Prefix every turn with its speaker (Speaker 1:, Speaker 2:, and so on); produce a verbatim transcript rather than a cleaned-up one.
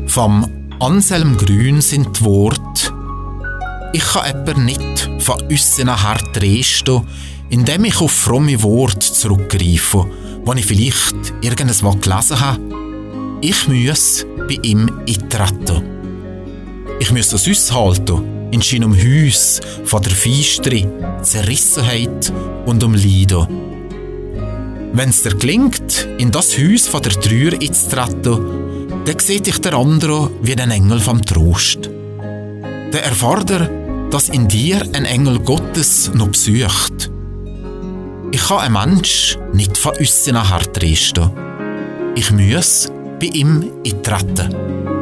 Speaker 1: Vom Anselm Grün sind die Worte: Ich kann etwa nicht von unseren hart reden, indem ich auf fromme Worte zurückgreife, wo ich vielleicht irgendwas gelesen habe. Ich muss bei ihm eintreten. Ich muss das aushalten in seinem Haus von der Feistere, Zerrissenheit und um Leiden. Wenn es dir gelingt, in das Haus von der Trauer einzutreten, dann sieht dich der andere wie ein Engel vom Trost. Der erfahrt er, dass in dir ein Engel Gottes noch besucht. Ich kann einen Mensch nicht von aussen hart reden. Ich muss bei ihm eintreten.